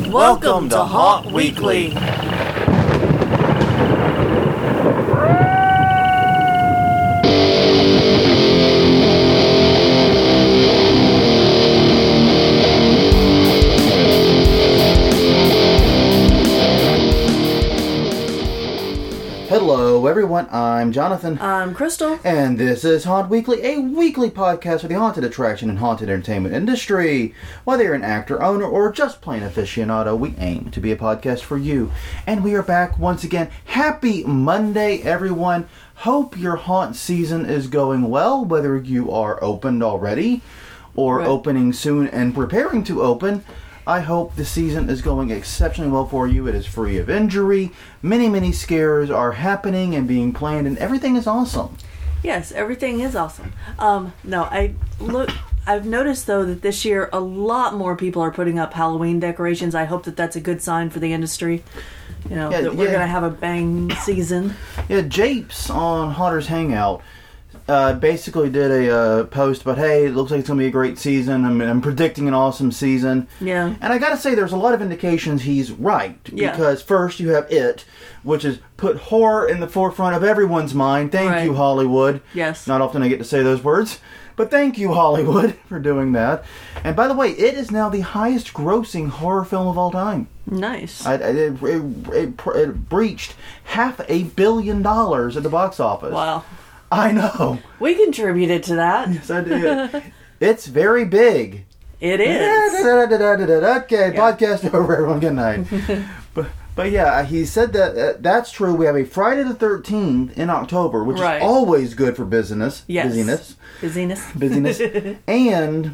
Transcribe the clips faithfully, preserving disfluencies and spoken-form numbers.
Welcome to Haunt Weekly. Hello everyone, I'm Jonathan. I'm Crystal. And this is Haunt Weekly, a weekly podcast for the haunted attraction and haunted entertainment industry. Whether you're an actor, owner, or just plain aficionado, we aim to be a podcast for you. And we are back once again. Happy Monday, everyone. Hope your haunt season is going well, whether you are opened already or right. opening soon and preparing to open. I hope the season is going exceptionally well for you. It is free of injury. Many, many scares are happening and being planned, and everything is awesome. Yes, everything is awesome. Um, no, I look. I've noticed though that this year a lot more people are putting up Halloween decorations. I hope that that's a good sign for the industry. You know yeah, that we're yeah. gonna have a bang season. Yeah, Japes on Haunters Hangout. Uh, basically did a uh, post about, hey, it looks like it's going to be a great season. I'm, I'm predicting an awesome season. Yeah. And I got to say, there's a lot of indications he's right. Yeah. Because first you have It, which is put horror in the forefront of everyone's mind. Thank right. you, Hollywood. Yes. Not often I get to say those words. But thank you, Hollywood, for doing that. And by the way, It is now the highest grossing horror film of all time. Nice. I, it, it, it, it breached half a billion dollars at the box office. Wow. I know. We contributed to that. Yes, I did. It's very big. It is. Okay, yeah. podcast over, everyone. Good night. but, but yeah, he said that uh, that's true. We have a Friday the thirteenth in October, which right. is always good for business. Yes. Busyness. Busyness. Busyness. And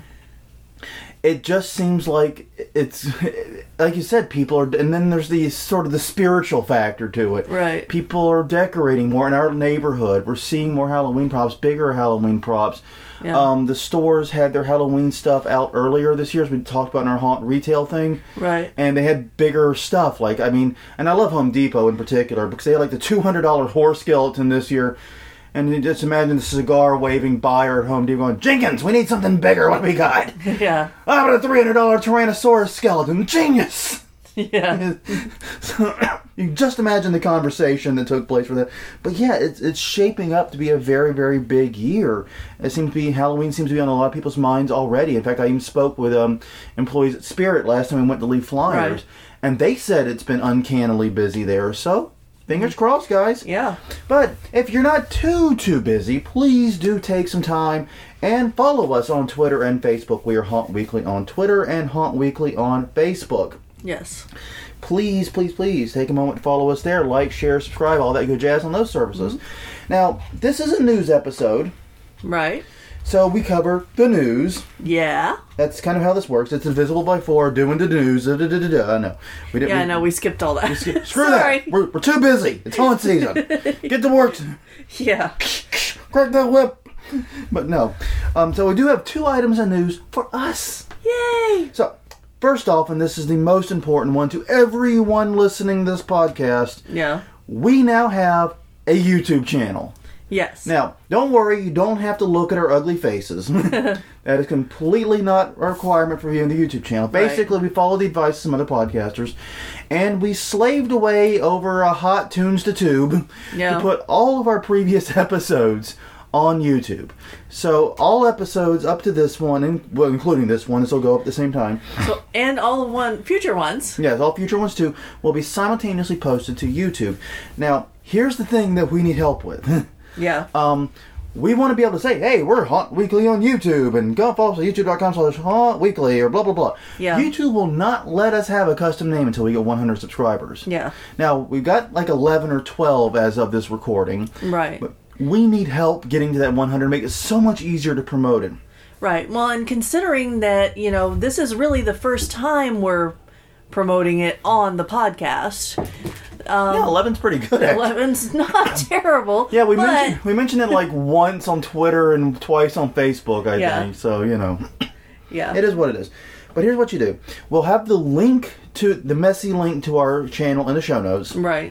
it just seems like it's, like you said, people are, and then there's the sort of the spiritual factor to it. Right. People are decorating more in our neighborhood. We're seeing more Halloween props, bigger Halloween props. Yeah. Um, the stores had their Halloween stuff out earlier this year, as we talked about in our haunt retail thing. Right. And they had bigger stuff. Like, I mean, and I love Home Depot in particular, because they had like the two hundred dollars horse skeleton this year. And you just imagine the cigar waving buyer at Home Depot going, Jenkins, we need something bigger. What do we got? Yeah. How about a three hundred dollars Tyrannosaurus skeleton? Genius! Yeah. So, you just imagine the conversation that took place for that. But yeah, it's it's shaping up to be a very, very big year. It seems to be, Halloween seems to be on a lot of people's minds already. In fact, I even spoke with um, employees at Spirit last time we went to leave flyers. Right. And they said it's been uncannily busy there. So, fingers crossed, guys. Yeah. But if you're not too, too busy, please do take some time and follow us on Twitter and Facebook. We are Haunt Weekly on Twitter and Haunt Weekly on Facebook. Yes. Please, please, please take a moment to follow us there. Like, share, subscribe, all that good jazz on those services. Mm-hmm. Now, this is a news episode. Right. So we cover the news. Yeah. That's kind of how this works. It's Invisible by Four, doing the news. Da, da, da, da, da. I know. We didn't, yeah, I know. We skipped all that. Skipped, screw that. We're, we're too busy. It's haunt season. Get to work. Yeah. Crack that whip. But no. Um, so we do have two items of news for us. Yay! So, first off, and this is the most important one to everyone listening to this podcast. Yeah. We now have a YouTube channel. Yes. Now, don't worry, you don't have to look at our ugly faces. That is completely not a requirement for viewing the YouTube channel. Basically, right. we follow the advice of some other podcasters, and we slaved away over a hot tunes to tube yeah. to put all of our previous episodes on YouTube. So, all episodes up to this one, and, well, including this one, this will go up at the same time. So, and all of one future ones. Yes, all future ones too, will be simultaneously posted to YouTube. Now, here's the thing that we need help with. Yeah. Um, we want to be able to say, hey, we're Haunt Weekly on YouTube, and go follow us at youtube.com slash Haunt Weekly, or blah, blah, blah. Yeah. YouTube will not let us have a custom name until we get one hundred subscribers. Yeah. Now, we've got like eleven or twelve as of this recording. Right. But we need help getting to that one hundred, make it so much easier to promote it. Right. Well, and considering that, you know, this is really the first time we're promoting it on the podcast. Um, yeah, eleven's pretty good. Actually. eleven's not terrible. Yeah, we but... mentioned we mentioned it like once on Twitter and twice on Facebook, I yeah. think. So, you know. Yeah. It is what it is. But here's what you do. We'll have the link to the messy link to our channel in the show notes. Right.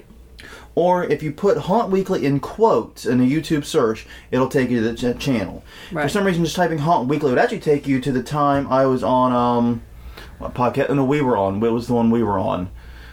Or if you put Haunt Weekly in quotes in a YouTube search, it'll take you to the ch- channel. Right. For some reason, just typing Haunt Weekly would actually take you to the time I was on um, What podcast? No, we were on. It was the one we were on.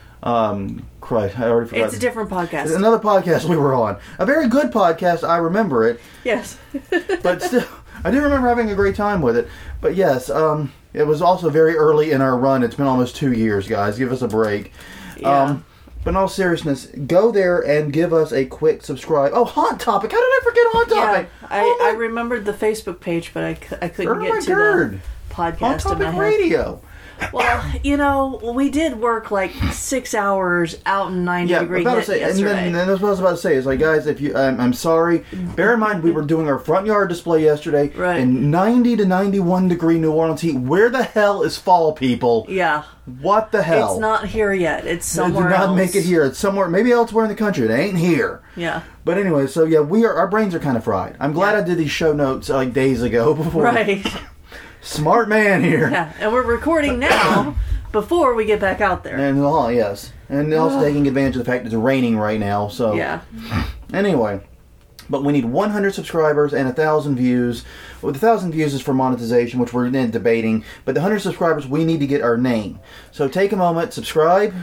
Um, Christ, I already forgot. It's a different podcast. It's another podcast we were on. A very good podcast. I remember it. Yes. But still, I do remember having a great time with it. But yes, um, it was also very early in our run. It's been almost two years, guys. Give us a break. Yeah. Um, but in all seriousness, go there and give us a quick subscribe. Oh, Haunt Topic. How did I forget Haunt Topic? Yeah, I, oh I remembered the Facebook page, but I, c- I couldn't oh get my to God. the podcast. Haunt in my Topic head. Radio. Well, you know, we did work like six hours out in ninety Yeah, degree about to heat say, and yesterday. then, and then that's what I was about to say. Is like, guys, if you, I'm, I'm sorry. Bear in mind, we were doing our front yard display yesterday Right. in ninety to ninety-one degree New Orleans heat. Where the hell is fall, people? Yeah. What the hell? It's not here yet. It's somewhere It did not else. make it here. It's somewhere, maybe elsewhere in the country. It ain't here. Yeah. But anyway, so yeah, we are. Our brains are kind of fried. I'm glad Yeah. I did these show notes uh, like days ago before. Right. Smart man here. Yeah. And we're recording now before we get back out there. And oh yes, and also taking advantage of the fact it's raining right now. So Yeah. Anyway, but we need one hundred subscribers and one thousand views. Well, the one thousand views is for monetization, which we're then debating. But the one hundred subscribers, we need to get our name. So take a moment, subscribe.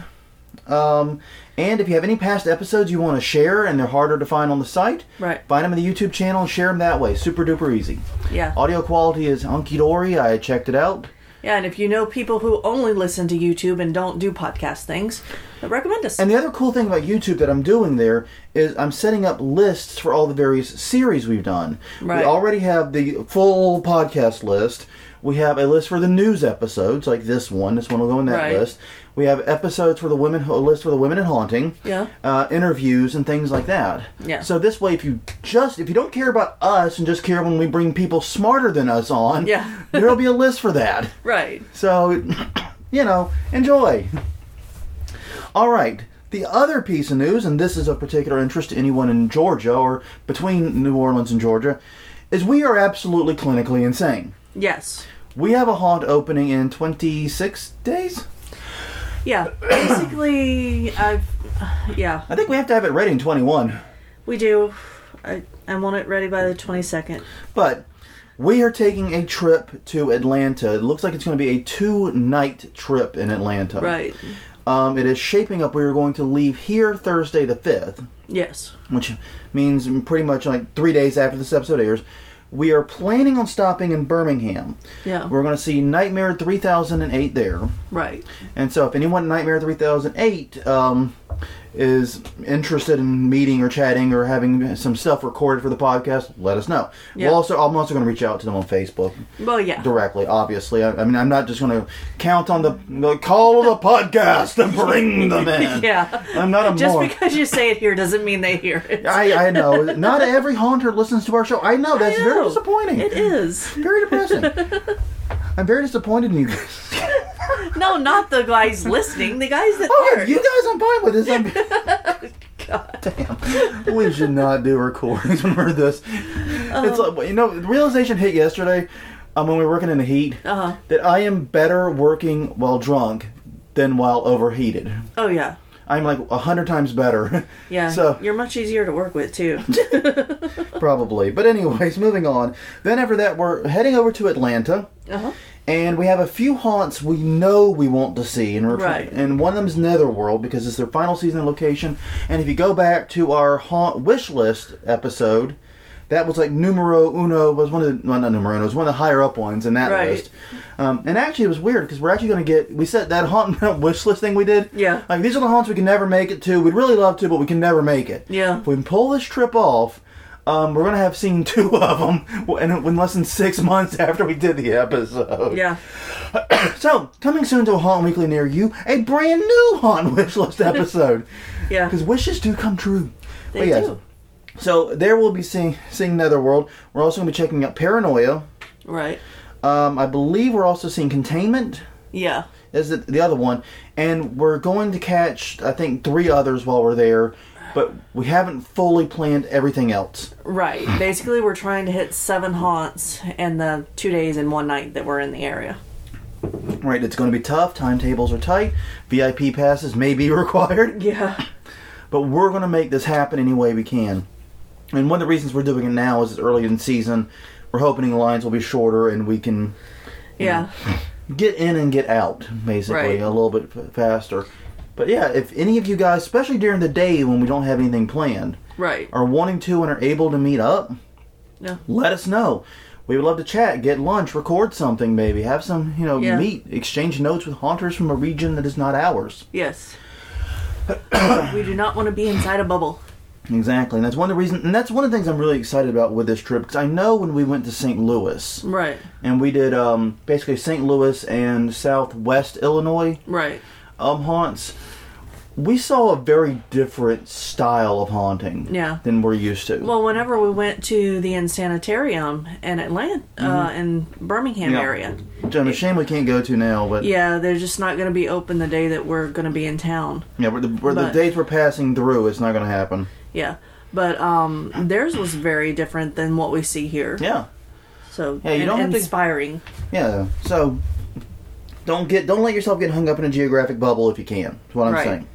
Um, and if you have any past episodes you want to share and they're harder to find on the site, Right. find them in the YouTube channel and share them that way. Super duper easy. Yeah. Audio quality is hunky-dory. I checked it out. Yeah, and if you know people who only listen to YouTube and don't do podcast things, recommend us. And the other cool thing about YouTube that I'm doing there is I'm setting up lists for all the various series we've done. Right. We already have the full podcast list. We have a list for the news episodes, like this one. This one will go in that Right. list. We have episodes for the women, a list for the women in haunting. Yeah. Uh, interviews and things like that. Yeah. So this way, if you just if you don't care about us and just care when we bring people smarter than us on, Yeah. there'll be a list for that. Right. So, you know, enjoy. All right. The other piece of news, and this is of particular interest to anyone in Georgia or between New Orleans and Georgia, is we are absolutely clinically insane. Yes. We have a haunt opening in twenty-six days. Yeah. Basically, I've. Yeah. I think we have to have it ready in twenty-one. We do. I, I want it ready by the twenty-second. But we are taking a trip to Atlanta. It looks like it's going to be a two-night trip in Atlanta. Right. Um, it is shaping up. We're going to leave here Thursday the fifth. Yes. Which means pretty much like three days after this episode airs. We are planning on stopping in Birmingham. Yeah. We're going to see Nightmare three thousand eight there. Right. And so if anyone in Nightmare three thousand eight um, is interested in meeting or chatting or having some stuff recorded for the podcast, let us know. Yeah. We'll also, I'm also going to reach out to them on Facebook. Well, yeah. Directly, obviously. I, I mean, I'm not just going to count on the, the call of the podcast and bring them in. Yeah. I'm not a Just moron. because you say it here doesn't mean they hear it. I, I know. Not every haunter listens to our show. I know. That's I very know. disappointing. It is. Very depressing. I'm very disappointed in you guys. No, not the guys listening. The guys that Oh, are. you guys, I'm fine with this. I'm... God. Damn. We should not do recordings when we're this. It's like, you know, the realization hit yesterday um, when we were working in the heat Uh-huh. that I am better working while drunk than while overheated. Oh, yeah. I'm like a hundred times better. Yeah. So You're much easier to work with, too. probably. But anyways, moving on. Then after that, we're heading over to Atlanta. Uh-huh. And we have a few haunts we know we want to see. And, we're try- Right. and one of them is Netherworld because it's their final season location. And if you go back to our haunt wish list episode, that was like numero uno, was one of the, well, not numero uno, it was one of the higher up ones in that Right. list. Um, and actually it was weird because we're actually going to get, we said that haunt wish list thing we did. Yeah. Like these are the haunts we can never make it to. We'd really love to, but we can never make it. Yeah. If we can pull this trip off, Um, we're going to have seen two of them in, in less than six months after we did the episode. Yeah. So, coming soon to a Haunt Weekly near you, a brand new Haunt Wish List episode. Yeah. Because wishes do come true. They But yes, do. So, there we'll be seeing, seeing Netherworld. We're also going to be checking out Paranoia. Right. Um, I believe we're also seeing Containment. Yeah. Is the, the other one. And we're going to catch, I think, three others while we're there. But we haven't fully planned everything else. Right. Basically, we're trying to hit seven haunts in the two days and one night that we're in the area. Right, it's going to be tough. Timetables are tight. V I P passes may be required. Yeah. But we're going to make this happen any way we can. And one of the reasons we're doing it now is it's early in season. We're hoping the lines will be shorter and we can... Yeah. get in and get out, basically, right. a little bit f- faster. But yeah, if any of you guys, especially during the day when we don't have anything planned, right. are wanting to and are able to meet up, yeah. let us know. We would love to chat, get lunch, record something maybe, have some, you know, yeah. meet, exchange notes with haunters from a region that is not ours. Yes. We do not want to be inside a bubble. Exactly, and that's one of the reasons, and that's one of the things I'm really excited about with this trip, because I know when we went to Saint Louis, right, and we did um, basically Saint Louis and Southwest Illinois, right, um, haunts, we saw a very different style of haunting, yeah. than we're used to. Well, whenever we went to the Insanitarium in Atlanta, mm-hmm. uh, in Birmingham yeah. area, which I'm ashamed we can't go to now, but yeah, they're just not going to be open the day that we're going to be in town. Yeah, where the, where but, the dates we're passing through, it's not going to happen. Yeah, but um, theirs was very different than what we see here. Yeah. So yeah, you and, don't have inspiring. To, yeah, so don't get don't let yourself get hung up in a geographic bubble if you can. That's what I'm right. saying.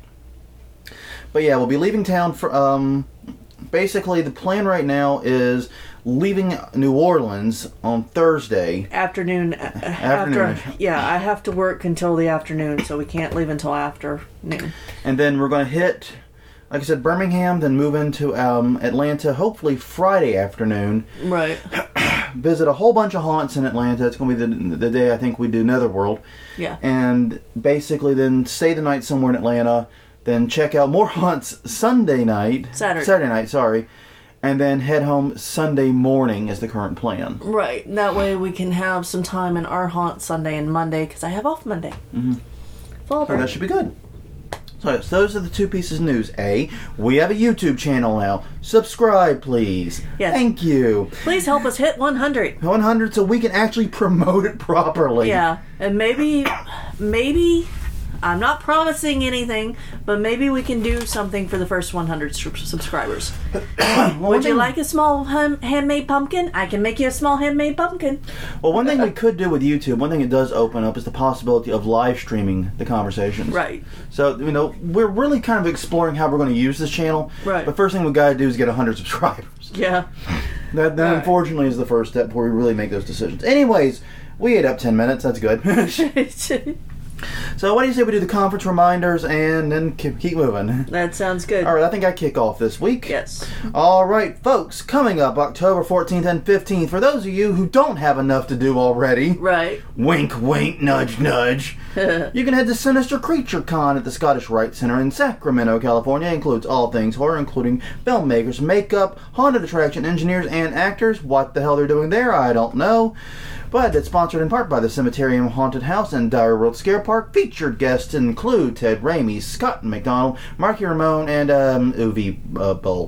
But yeah, we'll be leaving town for, um, basically the plan right now is leaving New Orleans on Thursday. Afternoon. Afternoon. After, yeah, I have to work until the afternoon, so we can't leave until afternoon. And then we're going to hit, like I said, Birmingham, then move into um, Atlanta, hopefully Friday afternoon. Right. Visit a whole bunch of haunts in Atlanta. It's going to be the, the day I think we do Netherworld. Yeah. And basically then stay the night somewhere in Atlanta. Then check out more haunts Sunday night. Saturday. Saturday night, sorry. And then head home Sunday morning is the current plan. Right. That way we can have some time in our haunt Sunday and Monday, because I have off Monday. Mm-hmm. Fall So that should be good. So, so those are the two pieces of news. A, we have a YouTube channel now. Subscribe, please. Yes. Thank you. Please help us hit one hundred. one hundred so we can actually promote it properly. Yeah. And maybe, maybe... I'm not promising anything, but maybe we can do something for the first one hundred subscribers. well, Would you thing, like a small ham- handmade pumpkin? I can make you a small handmade pumpkin. Well, one thing we could do with YouTube, one thing it does open up is the possibility of live streaming the conversations. Right. So, you know, we're really kind of exploring how we're going to use this channel. Right. But first thing we got to do is get one hundred subscribers. Yeah. That, that unfortunately is the first step before we really make those decisions. Anyways, we ate up ten minutes. That's good. So what do you say we do the conference reminders and then keep moving? That sounds good. All right, I think I kick off this week. Yes. All right, folks, coming up October fourteenth and fifteenth, for those of you who don't have enough to do already. Right. Wink, wink, nudge, nudge. You can head to Sinister Creature Con at the Scottish Rite Center in Sacramento, California. It includes all things horror, including filmmakers, makeup, haunted attraction engineers, and actors. What the hell they're doing there, I don't know. But it's sponsored in part by the Cemeterium Haunted House and Dire World Scare Park. Featured guests include Ted Raimi, Scott McDonald, Marky Ramone, and um, Uwe uh, Boll.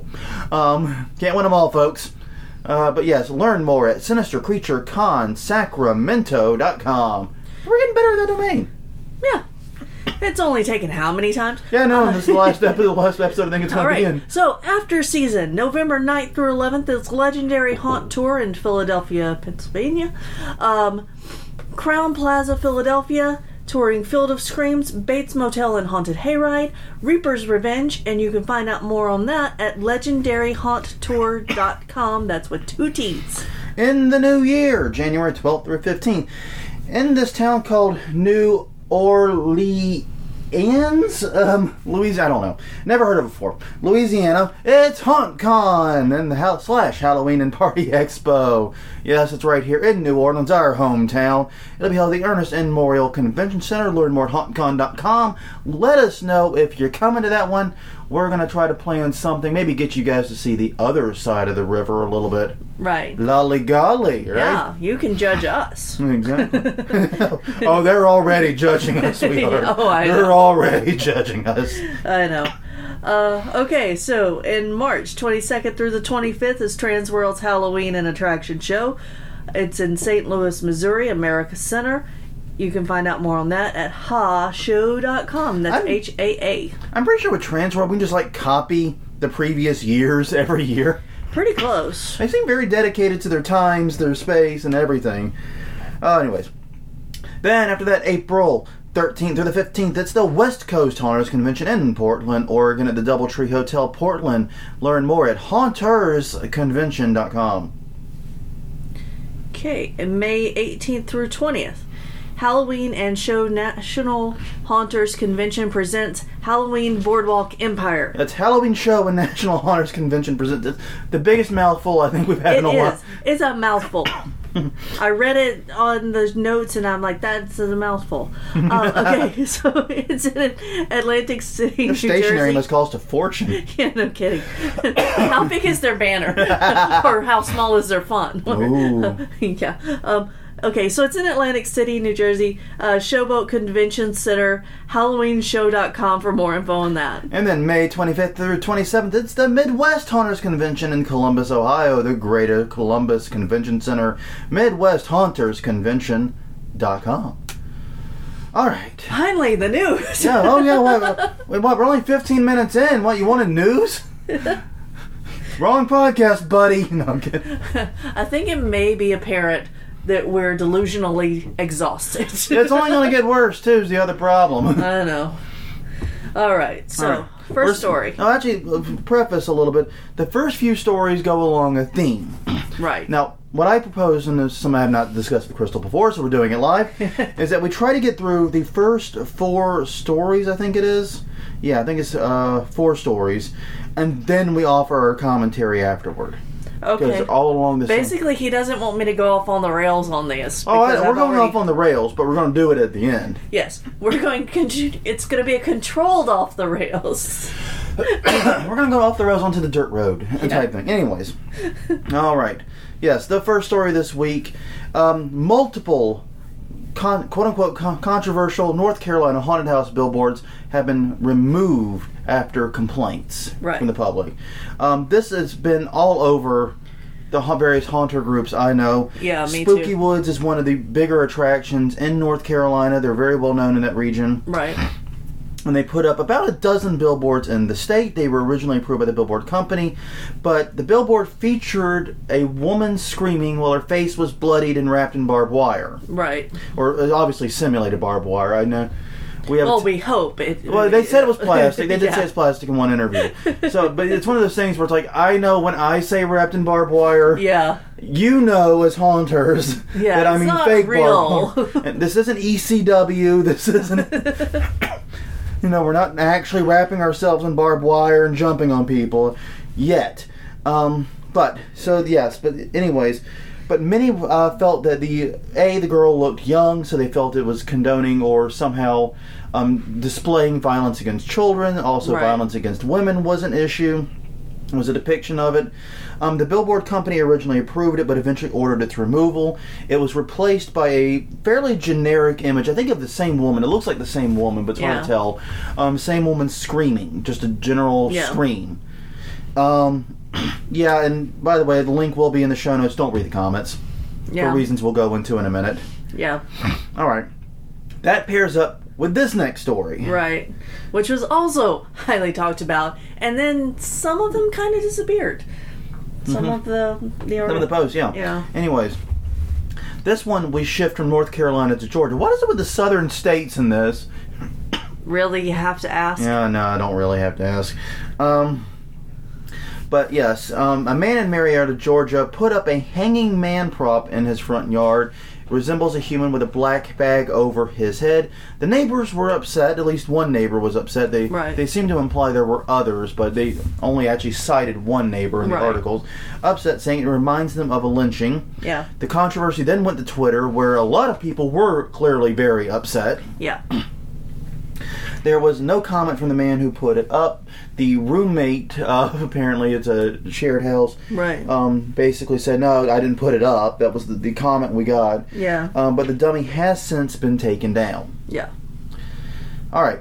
Um, can't win them all, folks. Uh, but yes, learn more at Sinister Creature Con Sacramento dot com. We're getting better at that domain. Yeah. It's only taken how many times? Yeah, no, this is the last episode, the last episode I think it's going right. to be in. So, after season, November ninth through eleventh is Legendary Haunt Tour in Philadelphia, Pennsylvania. Um, Crown Plaza, Philadelphia, touring Field of Screams, Bates Motel and Haunted Hayride, Reaper's Revenge, and you can find out more on that at legendary haunt tour dot com. That's with two T's. In the new year, January twelfth through fifteenth, in this town called New Orleans, um, Louisiana, I don't know. Never heard of it before. Louisiana, it's HauntCon and the house slash Halloween and Party Expo. Yes, it's right here in New Orleans, our hometown. It'll be held at the Ernest N. Morial Convention Center. Learn more at haunt con dot com. Let us know if you're coming to that one. We're going to try to plan something, maybe get you guys to see the other side of the river a little bit. Right. Lolly golly, right? Yeah, you can judge us. Exactly. Oh, they're already judging us, sweetheart. Oh, I know. They're already judging us. I know. Uh, okay, so in March twenty-second through the twenty-fifth is Transworld's Halloween and Attraction Show. It's in Saint Louis, Missouri, America Center. You can find out more on that at ha show dot com. That's I'm, H A A. I'm pretty sure with Transworld, we can just, like, copy the previous years every year. Pretty close. They seem very dedicated to their times, their space, and everything. Uh, anyways. Then, after that, April thirteenth through the fifteenth, it's the West Coast Haunters Convention in Portland, Oregon at the Doubletree Hotel, Portland. Learn more at haunters convention dot com. Okay, and May eighteenth through twentieth Halloween and Show National Haunters Convention presents Halloween Boardwalk Empire. That's Halloween Show and National Haunters Convention presents the biggest mouthful I think we've had It in a is. while. It's a mouthful. I read it on the notes and I'm like, that's a mouthful. Um, okay, so it's in Atlantic City, Their New stationery Jersey. must cost a fortune. Yeah, no kidding. How big is their banner? Or how small is their font? Ooh. Yeah. Um, okay, so it's in Atlantic City, New Jersey. Uh, Showboat Convention Center. Halloween Show dot com for more info on that. And then May twenty-fifth through twenty-seventh, it's the Midwest Haunters Convention in Columbus, Ohio, the Greater Columbus Convention Center, Midwest Haunters Convention dot com. All right. Finally, the news. Yeah, oh yeah, what, wait, what, we're only fifteen minutes in. What, you wanted news? Wrong podcast, buddy. No, I'm kidding. I think it may be apparent that we're delusionally exhausted. It's only going to get worse, too, is the other problem. I know. All right, so, All right. 1st We're- story. Now, actually, uh, preface a little bit. The first few stories go along a theme. Right. Now, what I propose, and this some I have not discussed with Crystal before, so we're doing it live, is that we try to get through the first four stories, I think it is. Yeah, I think it's uh, four stories. And then we offer our commentary afterward. Because Okay. they're all along the same... Basically, he doesn't want me to go off on the rails on this. Oh, I, because we're I've going already- off on the rails, but we're going to do it at the end. Yes, we're going. Con- it's going to be a controlled off the rails. We're going to go off the rails onto the dirt road Yeah. type thing. Anyways. All right. Yes, the first story this week. Um, multiple con- quote-unquote con- controversial North Carolina haunted house billboards have been removed after complaints Right. from the public. Um, this has been all over the ha- various haunter groups I know. Yeah, me Spooky too. Woods is one of the bigger attractions in North Carolina. They're very well known in that region. Right. And they put up about a dozen billboards in the state. They were originally approved by the Billboard Company, but the billboard featured a woman screaming while her face was bloodied and wrapped in barbed wire, Right. or uh, obviously simulated barbed wire. I know we have. Well, a t- we hope it. well, they said it was plastic. They did Yeah. say it's plastic in one interview. So, but it's one of those things where it's like, I know when I say wrapped in barbed wire, Yeah. you know as haunters Yeah, that I it's mean not fake real. barbed wire. And this isn't E C W. This isn't. You know, we're not actually wrapping ourselves in barbed wire and jumping on people yet. Um, but, so yes, but anyways, but many uh, felt that the, A, the girl looked young, so they felt it was condoning or somehow um, displaying violence against children. Also, Right. violence against women was an issue. It was a depiction of it. Um, the Billboard Company originally approved it, but eventually ordered its removal. It was replaced by a fairly generic image. I think of the same woman. It looks like the same woman, but it's hard Yeah. to tell. Um, same woman screaming, just a general Yeah. scream. Um, yeah, and by the way, the link will be in the show notes. Don't read the comments Yeah. for reasons we'll go into in a minute. Yeah. All right, that pairs up with this next story. Right. Which was also highly talked about, and then some of them kind of disappeared. Some Mhm. of the the Some of the posts, yeah. Yeah. Anyways, this one we shift from North Carolina to Georgia. What is it with the southern states in this? Really, you have to ask. Yeah, no, I don't really have to ask. Um, but yes, um, a man in Marietta, Georgia, put up a hanging man prop in his front yard. It resembles a human with a black bag over his head. The neighbors were upset. At least one neighbor was upset. They Right. they seem to imply there were others, but they only actually cited one neighbor in the Right. articles. Upset, saying it reminds them of a lynching. Yeah. The controversy then went to Twitter, where a lot of people were clearly very upset. Yeah. There was no comment from the man who put it up. The roommate, uh, apparently it's a shared house, Right. um, basically said, no, I didn't put it up. That was the, the comment we got. Yeah. Um, but the dummy has since been taken down. Yeah. All right.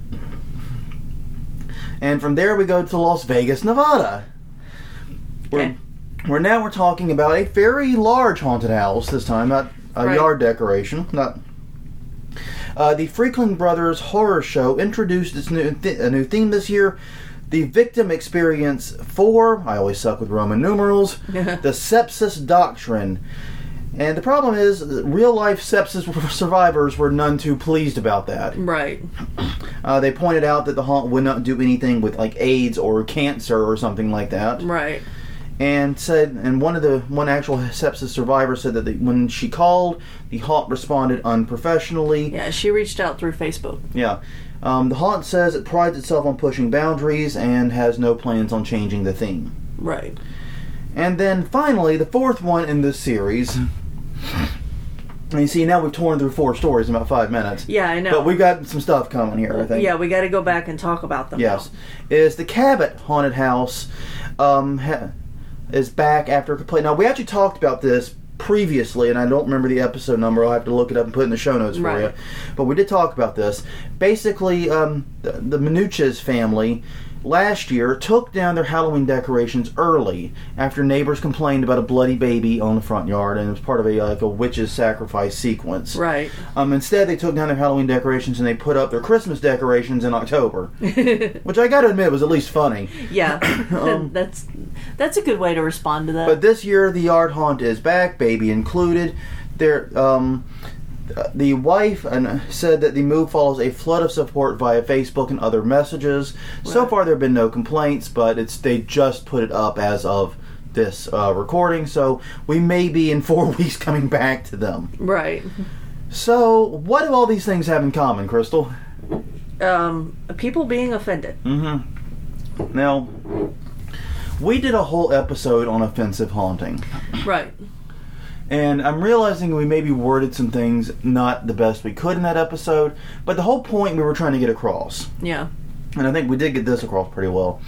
And from there we go to Las Vegas, Nevada. Where, Okay. where now we're talking about a very large haunted house this time, not a Right. yard decoration. Not. Uh, the Freakling Brothers Horror Show introduced its new th- a new theme this year. The Victim Experience four, I always suck with Roman numerals, the Sepsis Doctrine. And the problem is, real-life sepsis survivors were none too pleased about that. Right. Uh, they pointed out that the haunt would not do anything with, like, AIDS or cancer or something like that. Right. and said, and one of the one actual sepsis survivor said that the, when she called, the haunt responded unprofessionally. Yeah, she reached out through Facebook. Yeah. Um, the haunt says it prides itself on pushing boundaries and has no plans on changing the theme. Right. And then finally, the fourth one in this series. And you see, now we've torn through four stories in about five minutes. Yeah, I know. But we've got some stuff coming here, I think. Yeah, we got to go back and talk about them. Yes. Now. Is the Cabot Haunted House um, ha- is back after a complete... Now, we actually talked about this previously, and I don't remember the episode number. I'll have to look it up and put it in the show notes for right. you. But we did talk about this. Basically, um, the, the Minucci's family last year took down their Halloween decorations early after neighbors complained about a bloody baby on the front yard, and it was part of a like a witch's sacrifice sequence. Right. Um, instead, they took down their Halloween decorations and they put up their Christmas decorations in October, which I got to admit was at least funny. Yeah, um, that's that's a good way to respond to that. But this year, the yard haunt is back, baby included. There, um. The wife and said that the move follows a flood of support via Facebook and other messages. Right. So far, there have been no complaints, but it's they just put it up as of this uh, recording, so we may be in four weeks coming back to them. Right. So, what do all these things have in common, Crystal? Um, people being offended. Mm-hmm. Now, we did a whole episode on offensive haunting. Right. And I'm realizing we maybe worded some things not the best we could in that episode, but the whole point we were trying to get across, yeah, and I think we did get this across pretty well,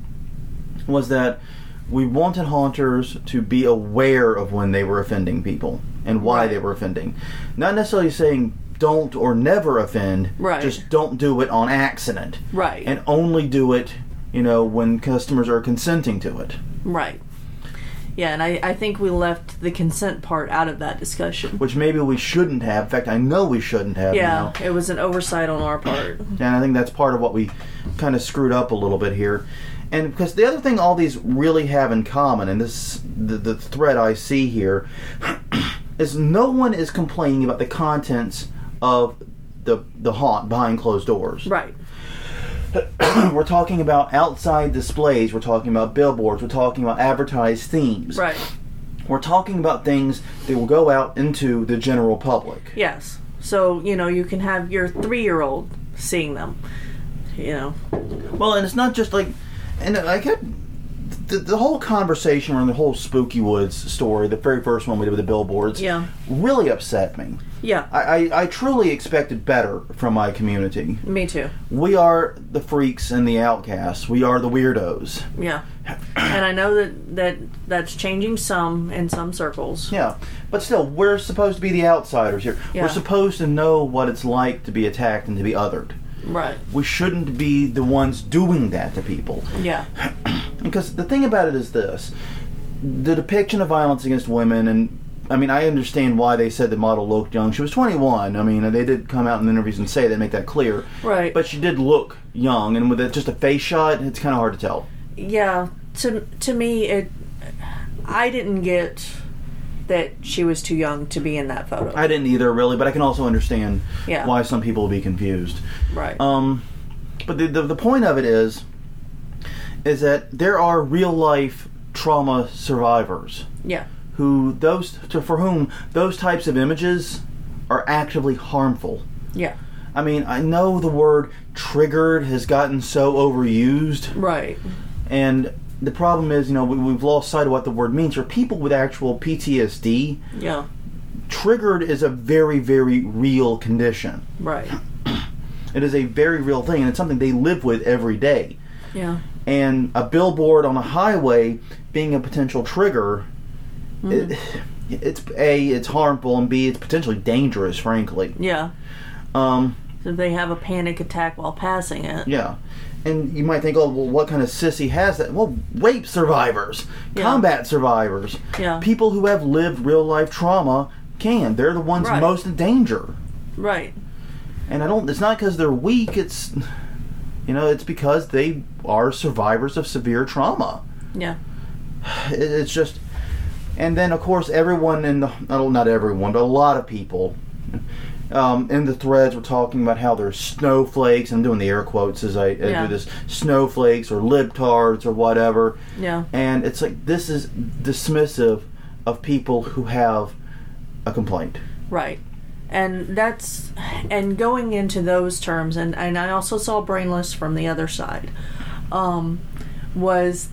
was that we wanted haunters to be aware of when they were offending people and why right. they were offending. Not necessarily saying don't or never offend, right. just don't do it on accident. Right. And only do it, you know, when customers are consenting to it. Right. Yeah, and I, I think we left the consent part out of that discussion. Which maybe we shouldn't have. In fact, I know we shouldn't have. Yeah, now. It was an oversight on our part. And I think that's part of what we kind of screwed up a little bit here. And because the other thing all these really have in common, and this the, the thread I see here, is no one is complaining about the contents of the the haunt behind closed doors. Right. We're talking about outside displays. We're talking about billboards. We're talking about advertised themes. Right. We're talking about things that will go out into the general public. Yes. So, you know, you can have your three-year-old seeing them, you know. Well, and it's not just like... And I get... The, the whole conversation around the whole Spooky Woods story, the very first one we did with the billboards, yeah. really upset me. Yeah. I, I, I truly expected better from my community. Me too. We are the freaks and the outcasts. We are the weirdos. Yeah. And I know that, that that's changing some in some circles. Yeah. But still, we're supposed to be the outsiders here. Yeah. We're supposed to know what it's like to be attacked and to be othered. Right. We shouldn't be the ones doing that to people. Yeah. Because the thing about it is this. The depiction of violence against women, and I mean, I understand why they said the model looked young. She was twenty-one. I mean, they did come out in interviews and say that, make that clear. Right. But she did look young, and with just a face shot, it's kind of hard to tell. Yeah. To to me, it. I didn't get that she was too young to be in that photo. I didn't either, really, but I can also understand yeah. why some people will be confused. Right. Um, but the, the the point of it is, is that there are real life trauma survivors. Yeah. Who those to, for whom those types of images are actively harmful. Yeah. I mean, I know the word triggered has gotten so overused. Right. And the problem is, you know, we, we've lost sight of what the word means. For people with actual P T S D, yeah, triggered is a very, very real condition. Right. It is a very real thing, and it's something they live with every day. Yeah. And a billboard on a highway being a potential trigger, mm-hmm. it, it's A, it's harmful, and B, it's potentially dangerous, frankly. Yeah. Um, so they have a panic attack while passing it. Yeah. And you might think, oh, well, what kind of sissy has that? Well, rape survivors, yeah. combat survivors, yeah. people who have lived real-life trauma can. They're the ones right. most in danger. Right. And I don't. It's not because they're weak. It's, you know, it's because they are survivors of severe trauma. Yeah. It, it's just, and then of course everyone in the, not everyone, but a lot of people Um, in the threads, we're talking about how there's snowflakes. I'm doing the air quotes as I, I yeah. do this. Snowflakes or libtards or whatever. Yeah. And it's like, this is dismissive of people who have a complaint. Right. And that's, and going into those terms, and, and I also saw Brainless from the other side, um, was,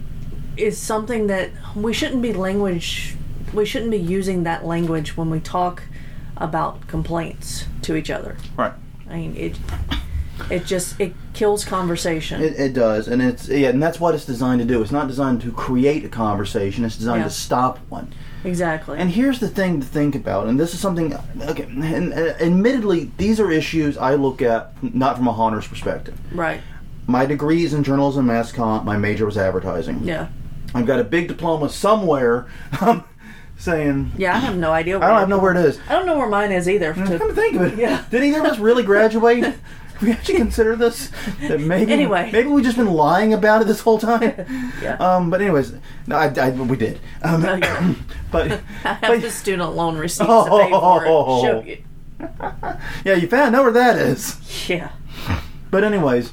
is something that we shouldn't be language, we shouldn't be using that language when we talk about complaints to each other. Right. I mean, it, it just, it kills conversation. It, it does, and it's, yeah, and that's what it's designed to do. It's not designed to create a conversation, it's designed yeah. to stop one. Exactly. And here's the thing to think about, and this is something, okay, and, uh, admittedly, these are issues I look at not from a haunter's perspective. Right. My degree is in journalism and mass comm. My major was advertising. Yeah. I've got a big diploma somewhere um, saying... Yeah, I have no idea where I don't have know where it is. I don't know where mine is either. Come To, to think of it. Yeah. Did either of us really graduate? Have we actually considered this? That maybe, Anyway. Maybe we've just been lying about it this whole time? Yeah. Um, but anyways, no, I, I, we did. Um, Okay. but, I have but the student loan receipts Oh. to pay for it. Show you. yeah, you found know where that is. Yeah. But anyways,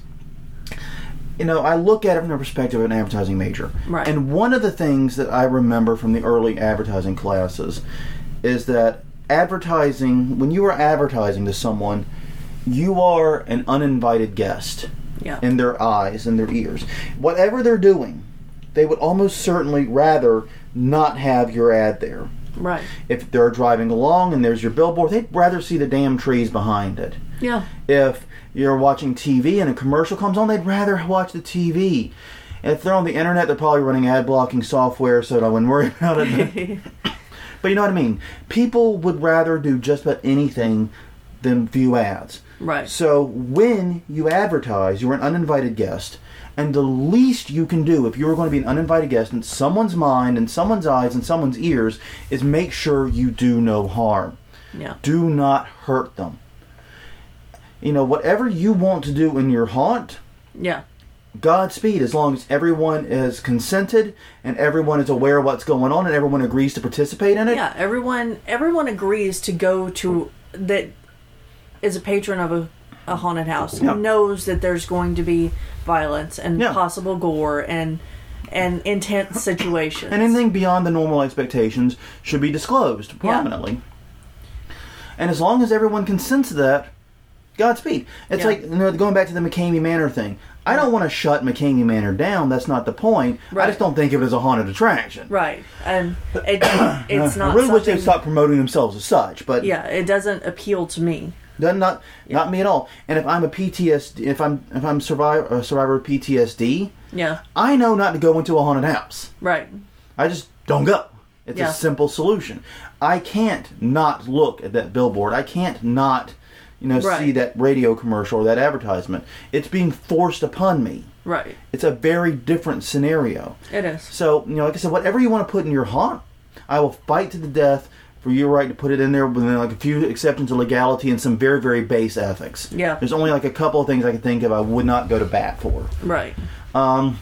you know, I look at it from the perspective of an advertising major. Right. And one of the things that I remember from the early advertising classes is that advertising, when you are advertising to someone, you are an uninvited guest Yeah. in their eyes and their ears. Whatever they're doing, they would almost certainly rather not have your ad there. Right. If they're driving along and there's your billboard, they'd rather see the damn trees behind it. Yeah. If you're watching T V and a commercial comes on, they'd rather watch the T V. And if they're on the internet, they're probably running ad blocking software, so I wouldn't worry about it. But you know what I mean? People would rather do just about anything than view ads. Right. So when you advertise, you're an uninvited guest, and the least you can do if you're going to be an uninvited guest in someone's mind, in someone's eyes, in someone's ears, is make sure you do no harm. Yeah. Do not hurt them. You know, whatever you want to do in your haunt, Yeah. Godspeed, as long as everyone is consented and everyone is aware of what's going on and everyone agrees to participate in it. Yeah. Everyone. Everyone agrees to go to that. Is a patron of a, a haunted house. Yeah. Knows that there's going to be violence and Yeah. possible gore and and intense situations. And anything beyond the normal expectations should be disclosed prominently. Yeah. And as long as everyone consents to that, Godspeed. It's Yeah. like, you know, going back to the McCamey Manor thing. I don't want to shut McCamey Manor down. That's not the point. Right. I just don't think of it as a haunted attraction. Right. And it, it's not I really wish something... they'd stop promoting themselves as such. But Yeah, it doesn't appeal to me. Does not Yeah. not me at all. And if I'm a P T S D, if I'm if I'm survivor a survivor of P T S D, Yeah. I know not to go into a haunted house. Right. I just don't go. It's Yeah. a simple solution. I can't not look at that billboard. I can't not, you know, Right. see that radio commercial or that advertisement. It's being forced upon me. Right. It's a very different scenario. It is. So, you know, like I said, whatever you want to put in your haunt, I will fight to the death for your right to put it in there within like a few exceptions of legality and some very, very base ethics. Yeah. There's only like a couple of things I can think of I would not go to bat for. Right. Um,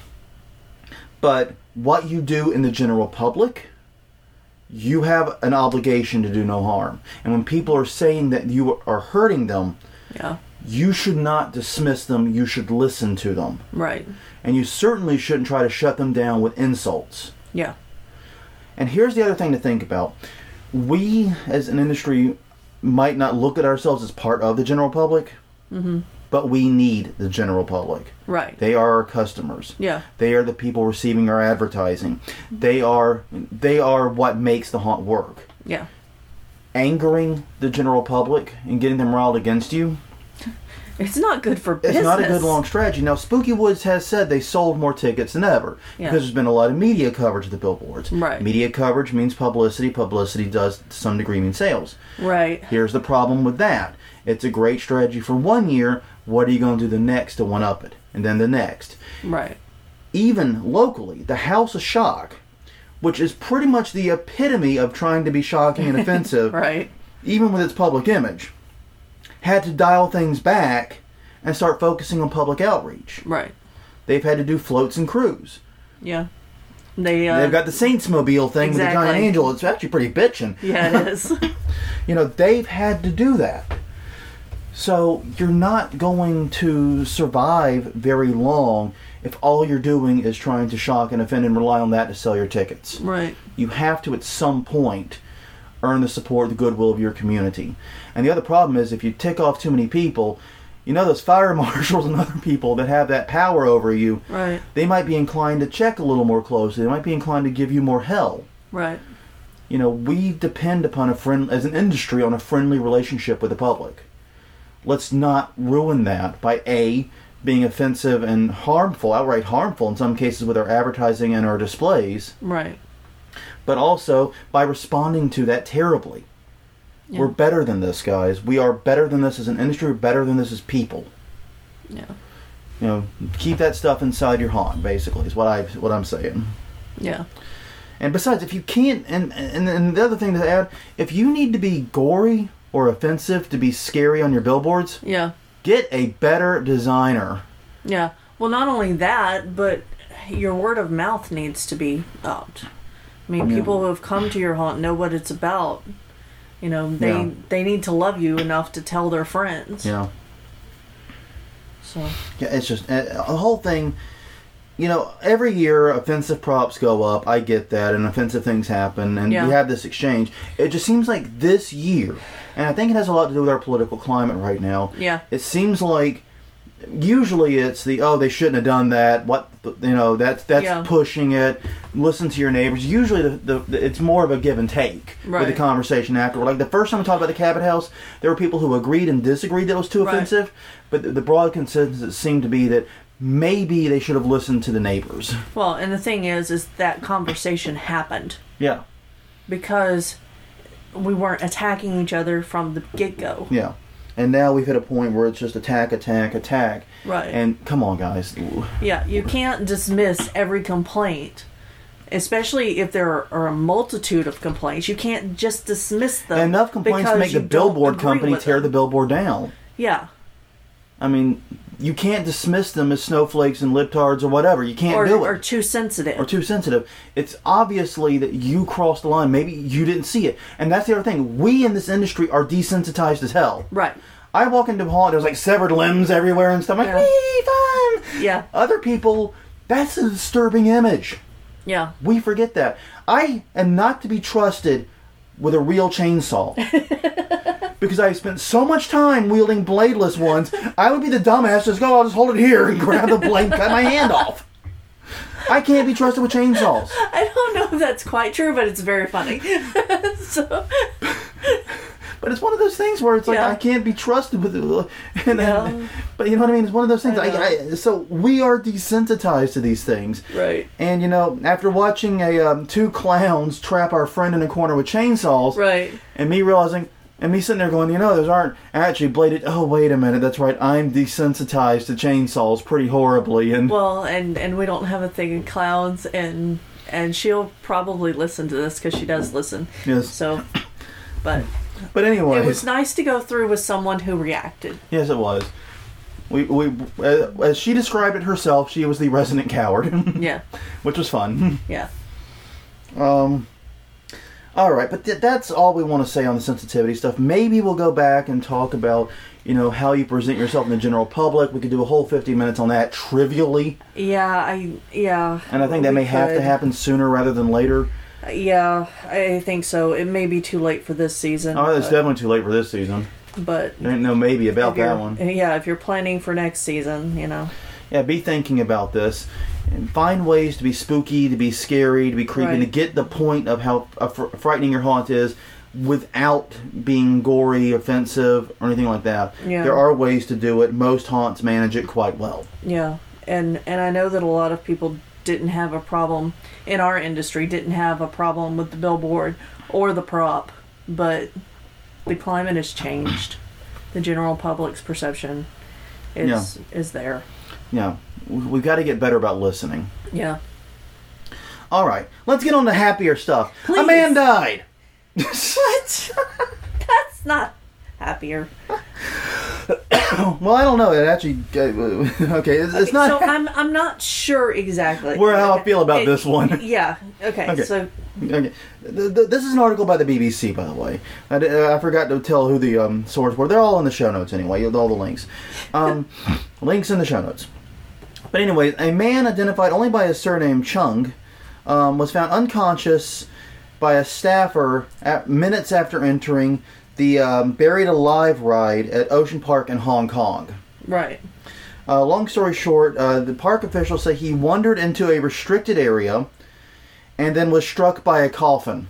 but what you do in the general public, you have an obligation to do no harm. And when people are saying that you are hurting them, Yeah. you should not dismiss them. You should listen to them. Right. And you certainly shouldn't try to shut them down with insults. Yeah. And here's the other thing to think about. We, as an industry, might not look at ourselves as part of the general public, Mm-hmm. but we need the general public. Right. They are our customers. Yeah. They are the people receiving our advertising. They are they are what makes the haunt work. Yeah. Angering the general public and getting them riled against you, It's not good for business. it's not a good long strategy. Now, Spooky Woods has said they sold more tickets than ever Yeah. because there's been a lot of media coverage of the billboards. Right. Media coverage means publicity. Publicity does, to some degree, mean sales. Right. Here's the problem with that. It's a great strategy for one year. What are you going to do the next to one-up it? And then the next. Right. Even locally, the House of Shock, which is pretty much the epitome of trying to be shocking and offensive, Right. even with its public image, had to dial things back and start focusing on public outreach. Right. They've had to do floats and crews. Yeah. They, uh, They've got the Saintsmobile thing exactly. with the giant angel. It's actually pretty bitchin'. Yeah, it is. You know, they've had to do that. So you're not going to survive very long if all you're doing is trying to shock and offend and rely on that to sell your tickets. Right. You have to, at some point, earn the support, the goodwill of your community. And the other problem is, if you tick off too many people, you know, those fire marshals and other people that have that power over you, right. they might be inclined to check a little more closely. They might be inclined to give you more hell. Right. You know, we depend upon a friend, as an industry, on a friendly relationship with the public. Let's not ruin that by A, being offensive and harmful, outright harmful in some cases with our advertising and our displays. Right. But also by responding to that terribly. Yeah. We're better than this, guys. We are better than this as an industry. We're better than this as people. Yeah. You know, keep that stuff inside your haunt, basically, is what I what I'm saying. Yeah. And besides, if you can't, and, and and the other thing to add, if you need to be gory or offensive to be scary on your billboards, yeah, get a better designer. Yeah. Well, not only that, but your word of mouth needs to be out. I mean, yeah. people who have come to your haunt know what it's about. You know, they yeah. they need to love you enough to tell their friends. Yeah. So. Yeah, it's just the whole thing. You know, every year offensive props go up. I get that, and offensive things happen, and yeah. we have this exchange. It just seems like this year, and I think it has a lot to do with our political climate right now. Yeah. It seems like usually it's the oh they shouldn't have done that. What you know that's that's yeah. pushing it. Listen to your neighbors. Usually the, the, the it's more of a give and take right. with the conversation afterward. Like the first time we talked about the Cabot House, there were people who agreed and disagreed that it was too right. offensive, but the, the broad consensus seemed to be that maybe they should have listened to the neighbors. Well, and the thing is, is that conversation happened. Yeah. Because we weren't attacking each other from the get-go. Yeah. And now we've hit a point where it's just attack, attack, attack. Right. And come on, guys. Yeah, you can't dismiss every complaint. Especially if there are a multitude of complaints. You can't just dismiss them. Enough complaints to make the billboard company tear them. the billboard down. Yeah. I mean, you can't dismiss them as snowflakes and libtards or whatever. You can't or, do it. Or too sensitive. Or too sensitive. It's obviously that you crossed the line. Maybe you didn't see it. And that's the other thing. We in this industry are desensitized as hell. Right. I walk into a haunt, there's like severed limbs everywhere and stuff. I'm like, yeah. wee, fun! Yeah. Other people, that's a disturbing image. Yeah. We forget that. I am not to be trusted with a real chainsaw. Because I spent so much time wielding bladeless ones, I would be the dumbass just go, I'll just hold it here and grab the blade and cut my hand off. I can't be trusted with chainsaws. I don't know if that's quite true, but it's very funny. so... But it's one of those things where it's like, yeah. I can't be trusted with it. And, yeah. and, but you know what I mean? It's one of those things. I I, I, so we are desensitized to these things. Right. And, you know, after watching a um, two clowns trap our friend in a corner with chainsaws. Right. And me realizing, and me sitting there going, you know, those aren't actually bladed. Oh, wait a minute. That's right. I'm desensitized to chainsaws pretty horribly. And Well, and, and we don't have a thing in clowns. And, and she'll probably listen to this because she does listen. Yes. So, but... But anyway, it was nice to go through with someone who reacted. Yes, it was. We we uh, as she described it herself, she was the resident coward. Yeah, which was fun. Yeah. Um. All right, but th- that's all we want to say on the sensitivity stuff. Maybe we'll go back and talk about, you know, how you present yourself in the general public. We could do a whole fifty minutes on that trivially. Yeah, I yeah. And I think that may could. have to happen sooner rather than later. Yeah, I think so. It may be too late for this season. Oh, it's definitely too late for this season. But there ain't no maybe about that one. Yeah, if you're planning for next season, you know. Yeah, be thinking about this. And find ways to be spooky, to be scary, to be creepy, right. to get the point of how uh, fr- frightening your haunt is without being gory, offensive, or anything like that. Yeah. There are ways to do it. Most haunts manage it quite well. Yeah, and and I know that a lot of people didn't have a problem in our industry didn't have a problem with the billboard or the prop, but the climate has changed. The general public's perception is yeah. is there. Yeah, we've got to get better about listening. Yeah. All right, let's get on to happier stuff. Please. A man died. What? That's not happier. Well, I don't know. It actually uh, okay. It's, it's not. So I'm I'm not sure exactly where how I feel about it, this one. Yeah. Okay. Okay. So okay. The, the, this is an article by the B B C, by the way. I, I forgot to tell who the um, source were. They're all in the show notes anyway. All the links. Um, links in the show notes. But anyway, a man identified only by his surname Chung um, was found unconscious by a staffer at minutes after entering the um, Buried Alive ride at Ocean Park in Hong Kong. Right. Uh, long story short, uh, the park officials say he wandered into a restricted area and then was struck by a coffin.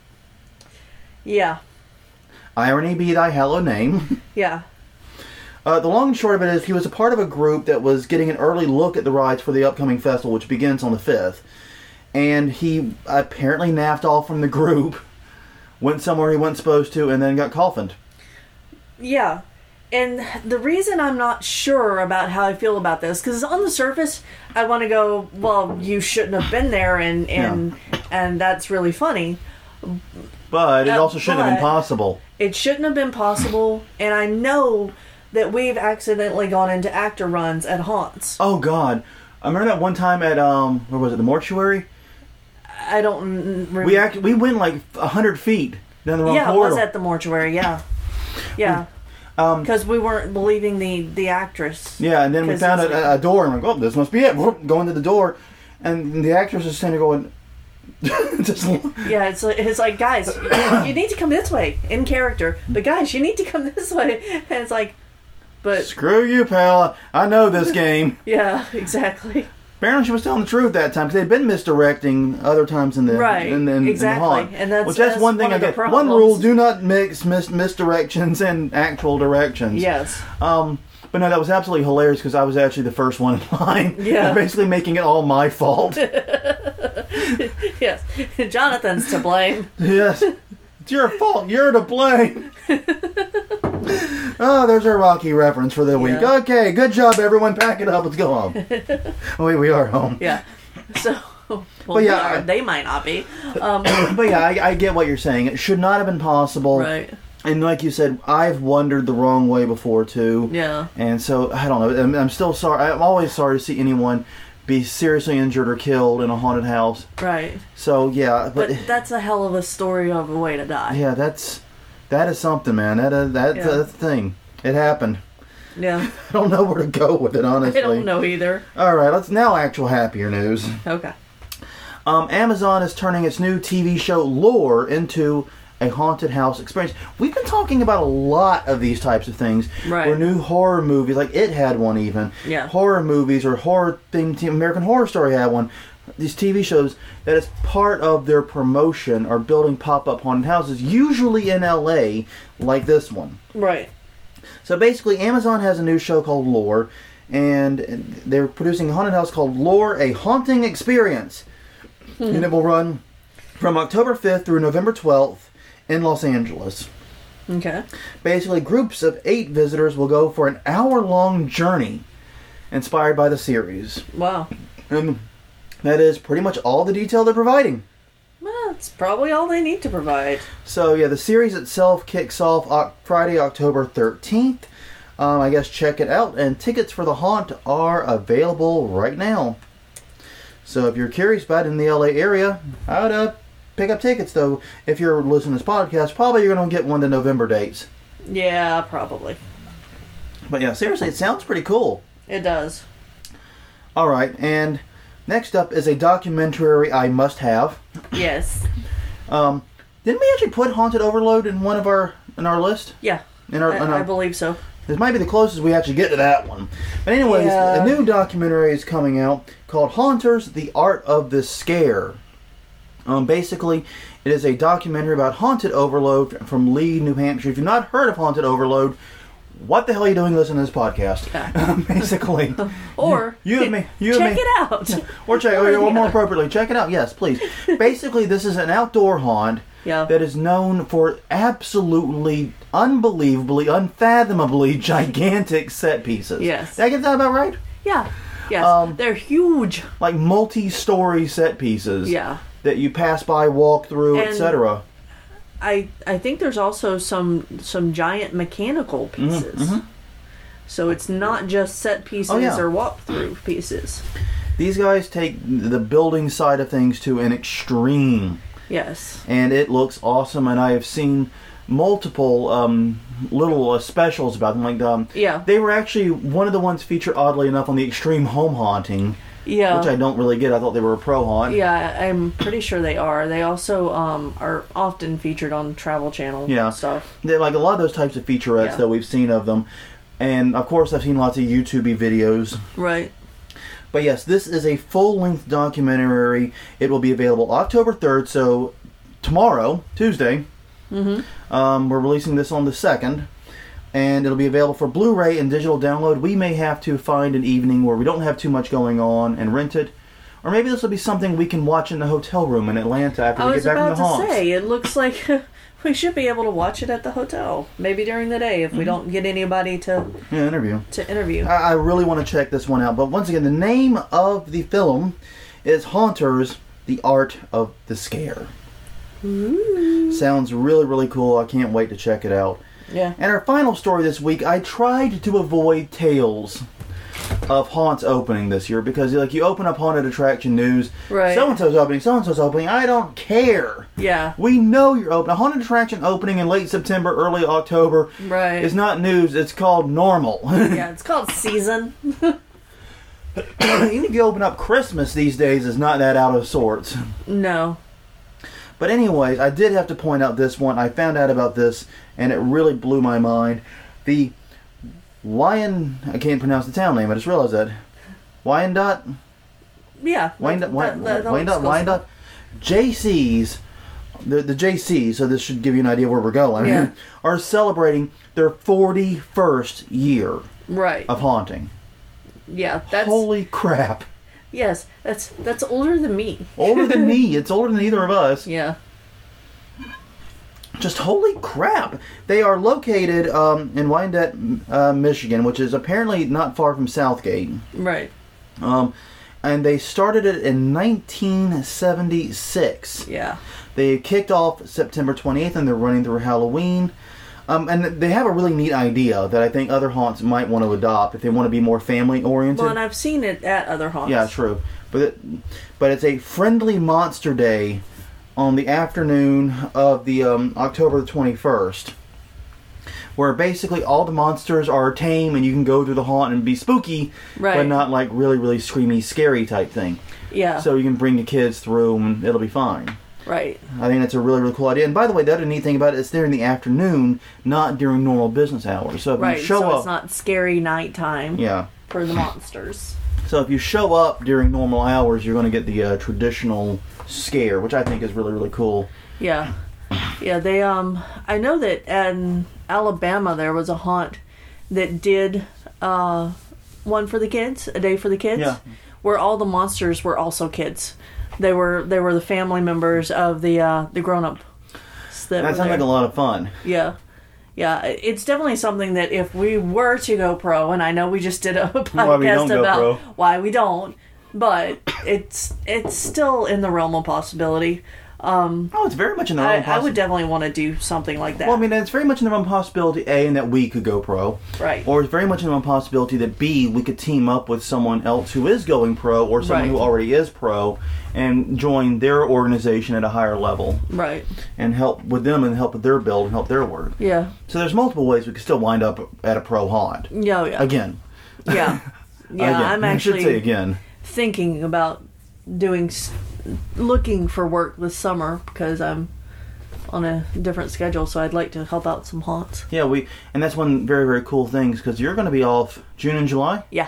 Yeah. Irony be thy hallowed name. Yeah. Uh, the long and short of it is he was a part of a group that was getting an early look at the rides for the upcoming festival, which begins on the fifth. And he apparently naffed off from the group, went somewhere he wasn't supposed to, and then got coffined. Yeah. And the reason I'm not sure about how I feel about this, because on the surface, I want to go, well, you shouldn't have been there, and and, yeah. and that's really funny. But it uh, also shouldn't have been possible. It shouldn't have been possible, and I know that we've accidentally gone into actor runs at haunts. Oh, God. I remember that one time at, um, where was it, the mortuary? I don't remember. We act, we went like a hundred feet down the wrong yeah, corridor. it was at the mortuary, yeah. Yeah. Because um, we weren't believing the, the actress. Yeah, and then we found a, a door, and we're like, oh, this must be it. We're going to the door, and the actress is standing there going... just, yeah, it's like, it's like, guys, you need to come this way, in character. But guys, you need to come this way. And it's like, but... Screw you, pal. I know this game. Yeah, exactly. Apparently she was telling the truth that time, because they'd been misdirecting other times in the right, in, in, exactly, in the haunt. and that's, which that's, that's one thing one I of the get. problems. One rule: do not mix mis- misdirections and actual directions. Yes. Um, but no, that was absolutely hilarious because I was actually the first one in line. Yeah. Basically making it all my fault. Yes, Jonathan's to blame. Yes, it's your fault. You're to blame. Oh, there's our Rocky reference for the week. Yeah. Okay, good job, everyone. Pack it up. Let's go home. Wait, we are home. Yeah. So, well, but yeah, they, are, they might not be. Um, but yeah, I, I get what you're saying. It should not have been possible. Right. And like you said, I've wandered the wrong way before too. Yeah. And so I don't know. I'm, I'm still sorry. I'm always sorry to see anyone be seriously injured or killed in a haunted house. Right. So yeah, but, but that's a hell of a story of a way to die. Yeah, that's that is something, man. That uh, that yeah. that's the thing. It happened. Yeah. I don't know where to go with it, honestly. I don't know either. All right, let's now actual happier news. Okay. Um, Amazon is turning its new T V show Lore into a haunted house experience. We've been talking about a lot of these types of things. Right. Where new horror movies, like It had one even. Yeah. Horror movies or horror thing. American Horror Story had one. These T V shows that is part of their promotion are building pop-up haunted houses, usually in L A, like this one. Right. So basically, Amazon has a new show called Lore, and they're producing a haunted house called Lore, A Haunting Experience. Mm-hmm. And it will run from October fifth through November twelfth in Los Angeles. Okay. Basically, groups of eight visitors will go for an hour-long journey inspired by the series. Wow. And that is pretty much all the detail they're providing. Well, it's probably all they need to provide. So, yeah, the series itself kicks off o- Friday, October thirteenth. Um, I guess check it out. And tickets for The Haunt are available right now. So, if you're curious about it in the L A area, I would uh, pick up tickets, though. If you're listening to this podcast, probably you're going to get one of the November dates. Yeah, probably. But, yeah, seriously, it sounds pretty cool. It does. All right, and next up is a documentary I must have. Yes. Um, didn't we actually put Haunted Overload in one of our in our list? Yeah. In our, I, in our, I believe so. This might be the closest we actually get to that one. But anyways, Yeah. a new documentary is coming out called Haunters, The Art of the Scare. Um, basically, it is a documentary about Haunted Overload from Lee, New Hampshire. If you've not heard of Haunted Overload, what the hell are you doing listening to this podcast? Yeah. Basically. Or you, you and me, you check and me. it out. Yeah. Or check, or, or more appropriately, check it out. Yes, please. Basically, this is an outdoor haunt Yeah. that is known for absolutely, unbelievably, unfathomably gigantic set pieces. Yes. Did I get that about right? Yeah. Yes. Um, They're huge. Like multi-story set pieces. Yeah. That you pass by, walk through, And et cetera. I I think there's also some some giant mechanical pieces. Mm-hmm. So it's not just set pieces oh, yeah. or walkthrough pieces. These guys take the building side of things to an extreme. Yes. And it looks awesome, and I have seen multiple um, little uh, specials about them. Like, um, yeah. They were actually one of the ones featured, oddly enough, on the Extreme Home Haunting. Yeah. Which I don't really get. I thought they were a pro haunt. Yeah, I'm pretty sure they are. They also um, are often featured on Travel Channel yeah. stuff. They're like a lot of those types of featurettes yeah. that we've seen of them. And, of course, I've seen lots of YouTube videos. Right. But, yes, this is a full-length documentary. It will be available October third, so tomorrow, Tuesday. Mm-hmm. Um, we're releasing this on the second. And it'll be available for Blu-ray and digital download. We may have to find an evening where we don't have too much going on and rent it. Or maybe this will be something we can watch in the hotel room in Atlanta after we get back from the haunts. I was about to say, it looks like we should be able to watch it at the hotel. Maybe during the day if mm-hmm. we don't get anybody to yeah, interview. To interview. I, I really want to check this one out. But once again, the name of the film is Haunters, The Art of the Scare. Ooh. Sounds really, really cool. I can't wait to check it out. Yeah. And our final story this week, I tried to avoid tales of haunts opening this year because, like, you open up haunted attraction news, right? So and so's opening, so and so's opening. I don't care. Yeah. We know you're open. A haunted attraction opening in late September, early October, right? It's not news. It's called normal. Yeah, it's called season. Even if you open up Christmas these days, it's not that out of sorts. No. But anyways, I did have to point out this one. I found out about this, and it really blew my mind. The Wyan... I can't pronounce the town name, I just realized that. Wyandotte? Yeah. Wyandotte? Wyandotte? Wyandotte? J Cs, the, the J Cs, so this should give you an idea where we're going, yeah. are celebrating their forty-first year right. of haunting. Yeah, that's... Holy crap. Yes, that's that's older than me. Older than me. It's older than either of us. Yeah. Just holy crap. They are located um, in Wyandotte, uh, Michigan, which is apparently not far from Southgate. Right. Um, and they started it in nineteen seventy-six. Yeah. They kicked off September twenty-eighth, and they're running through Halloween. Um, and they have a really neat idea that I think other haunts might want to adopt if they want to be more family-oriented. Well, and I've seen it at other haunts. Yeah, true. But it, but it's a friendly monster day on the afternoon of the um, October the twenty-first, where basically all the monsters are tame and you can go through the haunt and be spooky, right. but not like really, really screamy, scary type thing. Yeah. So you can bring the kids through and it'll be fine. Right. I think that's a really, really cool idea. And by the way, the other neat thing about it is they're in the afternoon, not during normal business hours. So if right, you show so up... it's not scary nighttime yeah. for the monsters. So if you show up during normal hours, you're going to get the uh, traditional scare, which I think is really, really cool. Yeah. Yeah, they, um... I know that in Alabama there was a haunt that did uh, one for the kids, a day for the kids, yeah. where all the monsters were also kids. They were they were the family members of the uh, the grown up. That, that sounds like a lot of fun. Yeah, yeah. It's definitely something that if we were to go pro, and I know we just did a podcast about why we don't, but it's it's still in the realm of possibility. Um, oh, it's very much in the realm of possibility. I would definitely want to do something like that. Well, I mean, it's very much in the realm of possibility, A, in that we could go pro. Right. Or it's very much in the realm of possibility that, B, we could team up with someone else who is going pro or someone right. who already is pro and join their organization at a higher level. Right. And help with them and help with their build and help their work. Yeah. So there's multiple ways we could still wind up at a pro haunt. Yeah, yeah. Again. Yeah. Yeah, again. I'm actually I should say again. thinking about doing... looking for work this summer because I'm on a different schedule, so I'd like to help out some haunts. Yeah, we and that's one very, very cool thing because you're going to be off June and July? Yeah.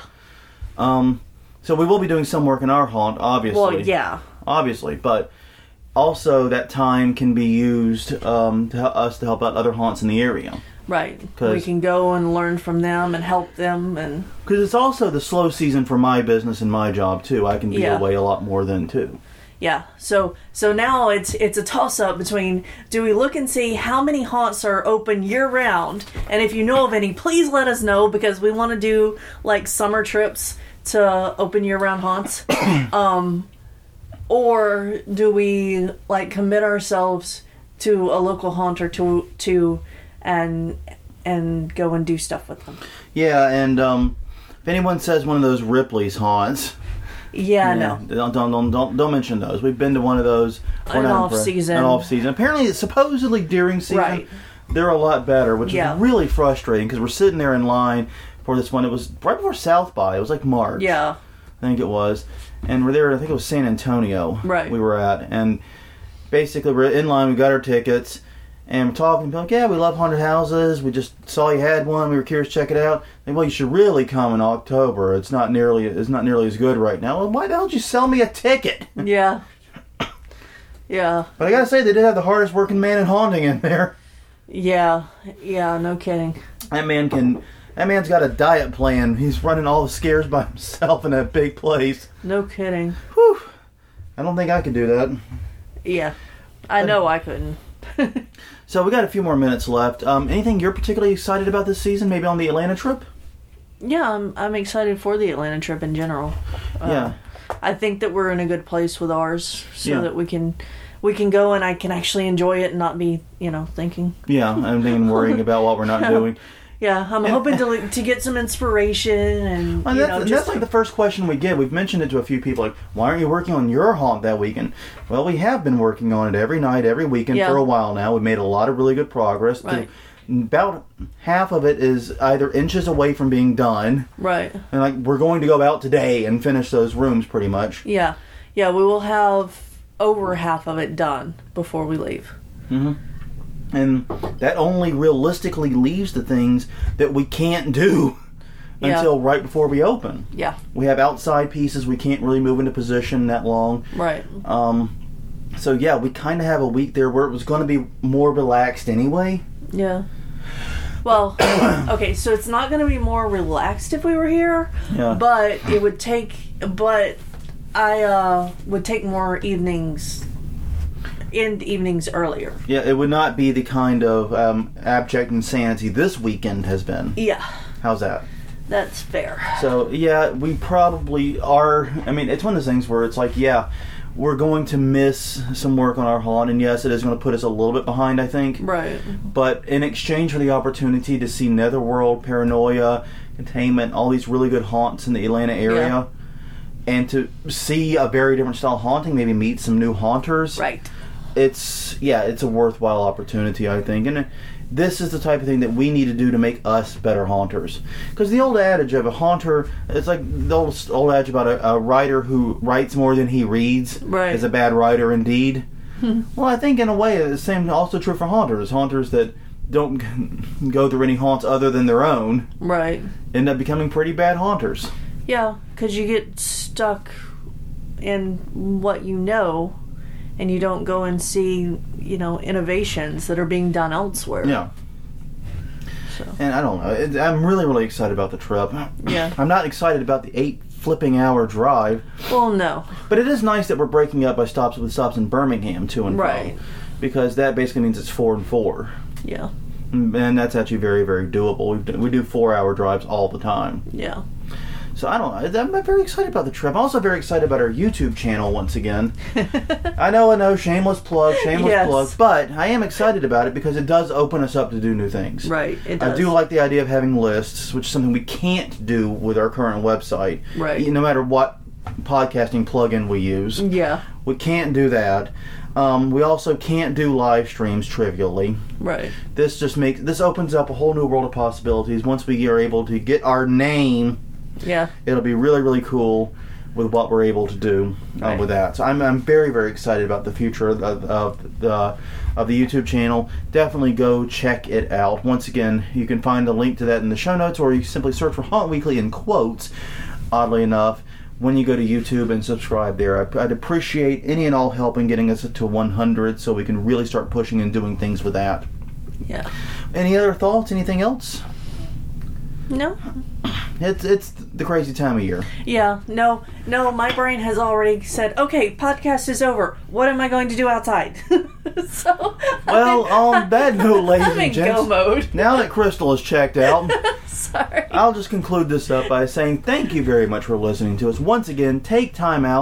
Um, so we will be doing some work in our haunt, obviously. Well, yeah. Obviously, but also that time can be used um, to help us to help out other haunts in the area. Right. We can go and learn from them and help them. and Because it's also the slow season for my business and my job, too. I can be yeah. away a lot more then, too. Yeah, so so now it's it's a toss-up between, do we look and see how many haunts are open year-round? And if you know of any, please let us know, because we want to do, like, summer trips to open year-round haunts. um, or do we, like, commit ourselves to a local haunt or to, to and and go and do stuff with them. Yeah, and um, if anyone says one of those Ripley's haunts, yeah, yeah no, don't, don't don't don't don't mention those. We've been to one of those. An off season. An off season. Apparently, supposedly during season, right. they're a lot better, which yeah. is really frustrating because we're sitting there in line for this one. It was right before South by. It was like March. Yeah, I think it was, and we're there. I think it was San Antonio. Right. We were at, and basically we're in line. We got our tickets. And we're talking, like, yeah, we love haunted houses. We just saw you had one. We were curious to check it out. And, well, you should really come in October. It's not nearly it's not nearly as good right now. Well, why don't you sell me a ticket? Yeah. Yeah. But I gotta say, they did have the hardest working man in haunting in there. Yeah. Yeah, no kidding. That man can... That man's got a diet plan. He's running all the scares by himself in that big place. No kidding. Whew. I don't think I could do that. Yeah. I know I couldn't. So we got a few more minutes left. Um, anything you're particularly excited about this season? Maybe on the Atlanta trip? Yeah, I'm I'm excited for the Atlanta trip in general. Uh, yeah, I think that we're in a good place with ours, so yeah. that we can we can go and I can actually enjoy it and not be you know thinking. Yeah, I'm thinking worrying about what we're not doing. Yeah, I'm hoping to to get some inspiration and, well, you that's, know, and just that's like the first question we get. We've mentioned it to a few people, like, why aren't you working on your haunt that weekend? Well, we have been working on it every night, every weekend yeah. for a while now. We've made a lot of really good progress. Right. About half of it is either inches away from being done. Right. And like we're going to go out today and finish those rooms pretty much. Yeah. Yeah, we will have over half of it done before we leave. Mm-hmm. And that only realistically leaves the things that we can't do yeah. until right before we open. Yeah. We have outside pieces we can't really move into position that long. Right. Um, so, yeah, we kind of have a week there where it was going to be more relaxed anyway. Yeah. Well, okay, so it's not going to be more relaxed if we were here, yeah. but it would take, but I uh, would take more evenings end evenings earlier. Yeah, it would not be the kind of um, abject insanity this weekend has been. Yeah. How's that? That's fair. So, yeah, we probably are... I mean, it's one of those things where it's like, yeah, we're going to miss some work on our haunt, and yes, it is going to put us a little bit behind, I think. Right. But in exchange for the opportunity to see Netherworld, Paranoia, Containment, all these really good haunts in the Atlanta area, yeah. and to see a very different style haunting, maybe meet some new haunters... Right. It's, yeah, it's a worthwhile opportunity, I think. And this is the type of thing that we need to do to make us better haunters. Because the old adage of a haunter, it's like the old, old adage about a, a writer who writes more than he reads right. is a bad writer indeed. Well, I think in a way the same also true for haunters. Haunters that don't go through any haunts other than their own right. end up becoming pretty bad haunters. Yeah, because you get stuck in what you know, and you don't go and see, you know, innovations that are being done elsewhere. Yeah. So. And I don't know. It, I'm really, really excited about the trip. Yeah. I'm not excited about the eight flipping hour drive. Well, no. But it is nice that we're breaking up by stops with stops in Birmingham to and right. from. Because that basically means it's four and four. Yeah. And that's actually very, very doable. We we do four hour drives all the time. Yeah. So I don't know. I'm very excited about the trip. I'm also very excited about our YouTube channel once again. I know, I know, shameless plug, shameless yes. plug, but I am excited about it because it does open us up to do new things. Right, it does. I do like the idea of having lists, which is something we can't do with our current website. Right. No matter what podcasting plugin we use. Yeah. We can't do that. Um, we also can't do live streams trivially. Right. This just makes this opens up a whole new world of possibilities. Once we are able to get our name, yeah, it'll be really, really cool with what we're able to do uh, right. with that. So I'm I'm very, very excited about the future of, of the of the YouTube channel. Definitely go check it out. Once again, you can find the link to that in the show notes, or you can simply search for Haunt Weekly in quotes. Oddly enough, when you go to YouTube and subscribe there, I'd appreciate any and all help in getting us to one hundred, so we can really start pushing and doing things with that. Yeah. Any other thoughts? Anything else? No. It's it's the crazy time of year. Yeah, no, no, my brain has already said, okay, podcast is over. What am I going to do outside? so, Well, on that note, ladies I'm and in gents, go mode. now that Crystal is checked out, sorry. I'll just conclude this up by saying thank you very much for listening to us. Once again, take time out,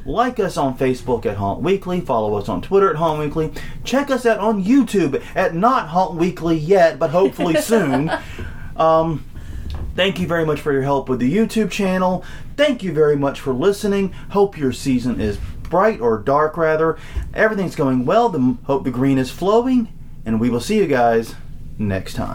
Like us on Facebook at Haunt Weekly. Follow us on Twitter at Haunt Weekly. Check us out on YouTube at not Haunt Weekly yet, but hopefully soon. Um, thank you very much for your help with the YouTube channel. Thank you very much for listening. Hope your season is bright, or dark rather. Everything's going well. The, hope the green is flowing. And we will see you guys next time.